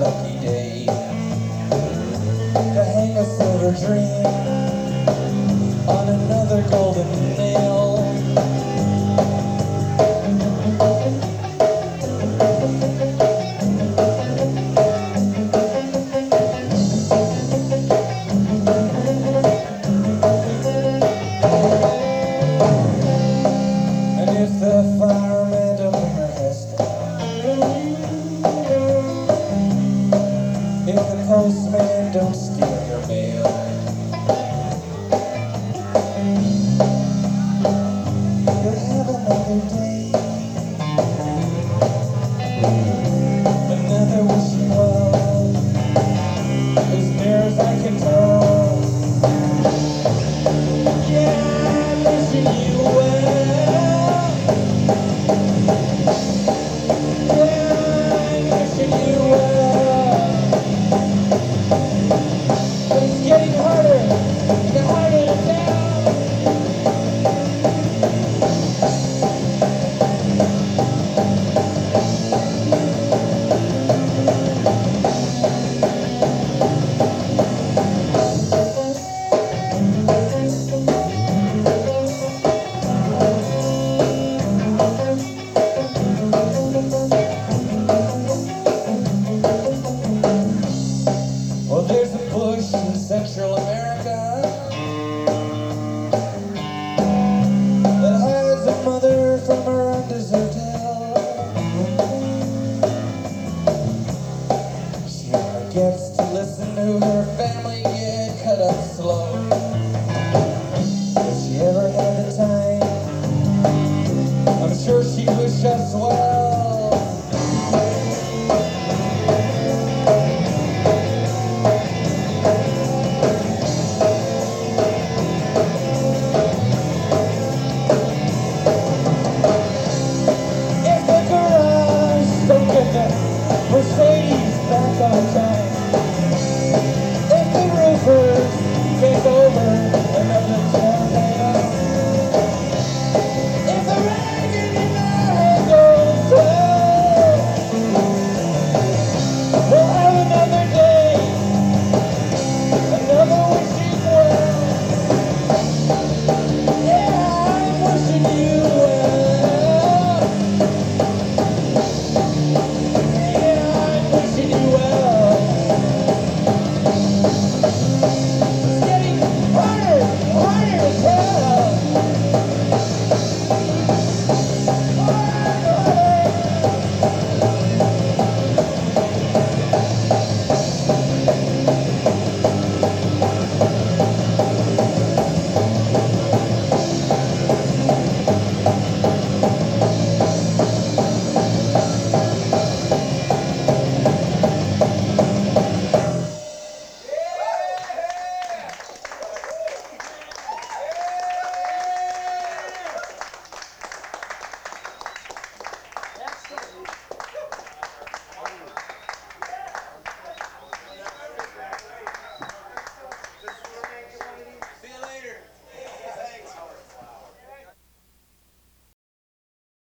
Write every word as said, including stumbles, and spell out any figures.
lucky day to hang a silver dream on another golden nail. And if the fireman don't bring her hair down, if the postman don't steal your mail, you'll have another day, another wishing well, as near as I can tell. Yeah, I'm wishing you well. Yeah, I'm wishing you well. But it's getting harder and harder to tell. Well, there's a bush in Central America that hides a mother from her undeserted. She only gets to listen to her family get cut up slow.